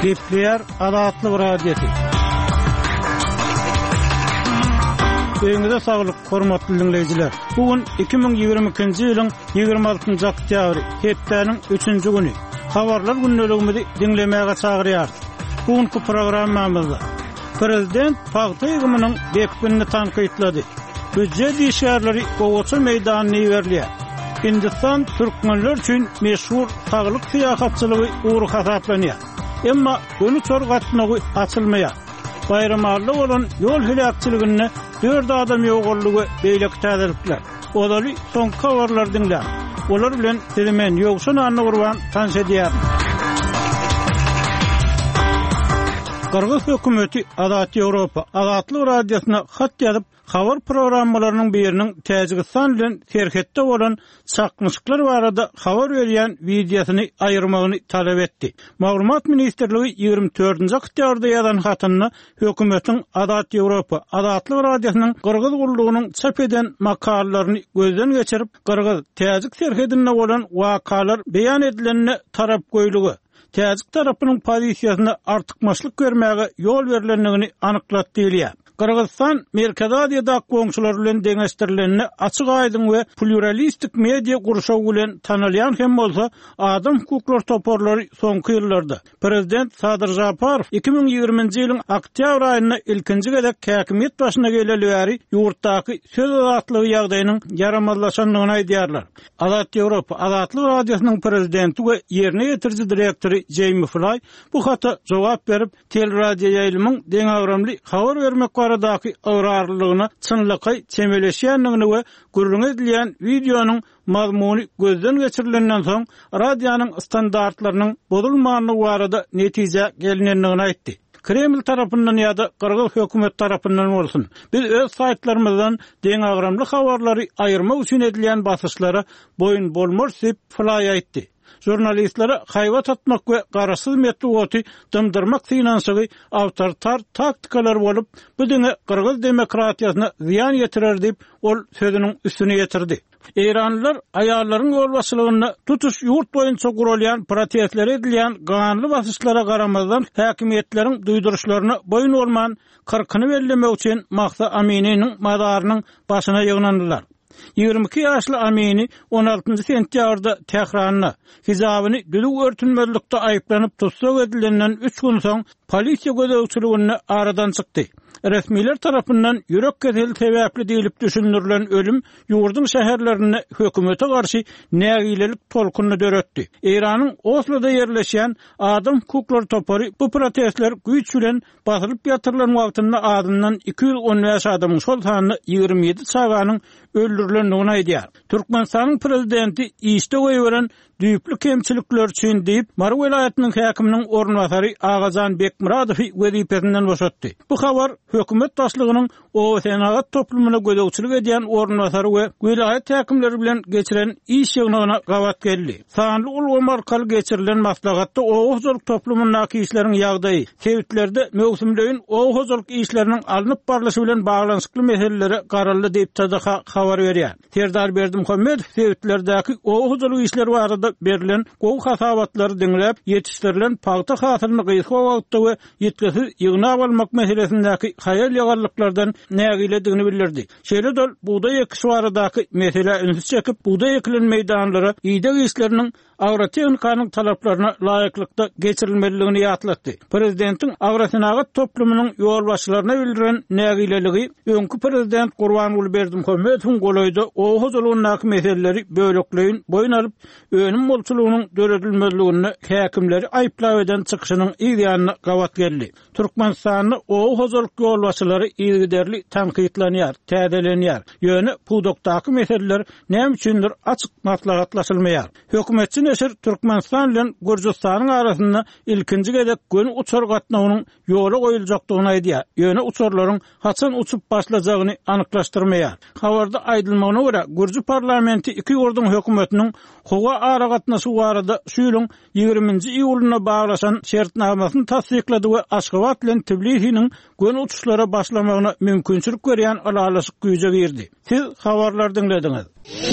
Gepler Adatlyk radiosu. Öňüňizde saglyk, hormatly dinleyijiler. Bugün 2022-nji ýylyň 26-njy oktýabry, hepdeniň 3-nji güni. Habarlar günneligimizi dinlemäge çagyrýar. Bugünkü programmamyzda Prezident paýta ýygymynyň bekbinini tanqytlady. Büdjet işgärleri Gowaçy meýdanyny ýerleýär. Hindistan türkmenler üçin meşhur saglyk syýasatçylygy uğur hasaplanýar. Emma bunu çorgatmagy açylmaýar. Bayramallyk bolan ýol helakçylygyny 4 adam ýoğullugy beýleki täzelikler. Olary soňky habarlar dinlär. Olar bilen telemen ýogşun anny gurban tanş edýär. Kırgız hökümeti Adat Ýewropa Adatlyk radiosyna hat ýazyp, habar programmalarynyň biriniň Täjikistan bilen serhetde bolan çakmyşyklar barada habar berýän videosyny aýyrmagyny talap etdi. Maglumat ministrligi 24-nji oktýabrda ýazan hatyny hökümetiň Adat Ýewropa Adatlyk radiosynyň Kırgız gullugynyň çap eden makalalaryny gözden geçirip, Kırgız Täjik serhedinde bolan wakalar beýan edilenine tarap goýlugy, Täjik tarapynyň pozisiýasyna artykmaçlyk görmäge ýol berilendigini anyklatdy diýilýär. Kırgızstan Merkez Asyýada goňşular bilen deňeşdirilenini açyk aýdyn we pluralistik media gurşawy bilen tanalýan hem bolsa, adam hukuklary toporlary soňky ýyllarda Prezident Sadyr Japarow 2020-nji ýylyň oktýabr aýyna ilkinji gezek häkimet başyna geleli ýurtdaky söz azatlygy ýagdaýynyň yaramazlaşanlygyny aýdýarlar. Adat Ýewropa Adatlyk radiosynyň prezidenti we ýerine ýetirji direktori Jamie Fly bu hata jogap berip, teleradio ýaýlymyň deňagramly habar bermek baradaky awrarlygyna çynlyky çemeleşýänligini we gürrüň edilýän videonyň mazmuny gözden geçirilenden soň radionyň standartlarynyň bozulmagyny barada netije gelinenligini aýtdy. Kreml tarapyndan ýa-da Kırgız hökümet tarapyndan bolsun, biz öz saýtlarymyzdan deňagramly habarlary aýyrmak üçin edilýän basyşlara boyun bolmaz diýip Fly aýtdy. Jurnalistlere hayvat atmak ve garasız metodları dımdırmak finansygy awtoritar taktikalar bolup, bu dine Kırgız demokratiýasyna ziyan ýetirer diýip ol sözüniň üstüne ýetirdi. Eýranlylar aýallaryň ýolbaşçylygyny tutuş ýurt boýunça gurulýan protestler edilýän ganly basyşlara garamazdan häkimetleriň duýduruşlaryna boyun bolman 40-ny bellemek üçin Mahsa Amini'niň madarynyň başyna ýygnandylar. 22 ýaşly Amini 16-njy sentýabrda Tehranyna hijabyny düzük örtünmezlikde aýyplanyp tutsak edilenden 3 gün soň polisiýa gözegçiligine aradan çykdy. Resmiler tarapyndan ýürek keseli sebäpli diýilip düşündirilen ölüm ýurdun şäherlerine hökümete garşy nägilelik tolkuny döretdi. Eýranyň Oslo'da ýerleşýän adam hukuklary topory bu protestler güýç bilen basylyp ýatyrylan wagtynda adından 215 adamyň şol sanyny 27 çaganyň öldürilendigini aýdýar. Türkmenistanyň prezidenti işde goýuran düýpli kemçilikler üçin diýip, Mar welaýatynyň häkiminiň ornwasary Agazan Bekmuradowy wezipesinden boşatdy. Bu habar hökümet başlygynyň o senagat toplumuna gözegçilik edýän ornwasary we welaýat häkimleri bilen geçiren iş ýygnagyna gawat geldi. Sanly ul markaly geçirilen maslahatda o hozurluk toplumundaky işleriň ýagdaýy, sewitlerde mewsumlaýyn o hozurluk işleriniň alınıp barlaşy bilen baglanyşykly meselelere garaldy diýip taýda habar berýär. Serdar Berdimuhammedow sewitlerdäki o hozurluk işleri barada berilen gowy hasabatlary dinläp, ýetişdirilen paýta hasylyny gysga wagtda we ýetkisiz ýygnap almak meselesindäki haýal ýagarlyklardan nägiledigini bildirdi. Şeýle-de buğday ekişi baradaky mesele ünsüz çekip, buğday ekilen meýdanlara ýydak işleriniň agrotexnikanyň talaplaryna laýyklykda geçirilmeliligini ýatlatdy. Prezidentiň agrosenagat toplumynyň ýolbaşçylaryna bildiren nägileligi öňkü prezident Gurbanuly Berdimuhammedowyň golaýda o hozurlygynyň meseleleri bölekleýin boyun alyp, önüm bolçulugynyň döredilmezligini häkimleri aýplap eden çykyşynyň ýa-da gawat geldi. Türkmenistanyň o hozurlyk ýolbaşçylary ýygyderli tanqytlanýar, täzelenýär. Ýöne pudokdaky meseleler näme üçindir açyk maslahatlaşylmaýar. Hökümetçi neşir Türkmenistan bilen Gürjistanyň arasynda ilkinji gezek gün uçar gatnawynyň ýoly goýuljakdygyny aýdýar. Ýöne uçarlaryň haçan uçup başlajagyny anyklaşdyrmaýar. Habarda aýdylmagyna görä, Gürji parlamenti iki ýurdun hökümetiniň howa ara gatnaşy barada şu ýylyň 20-nji iýulyna baglaşan şertnamasyny tasdiklady we Aşgabat bilen Tbilisiň gün uçuşlara başlamagyna mümkinçilik berýän alalaşyk güýje berdi. Siz habarlar dinlediňiz.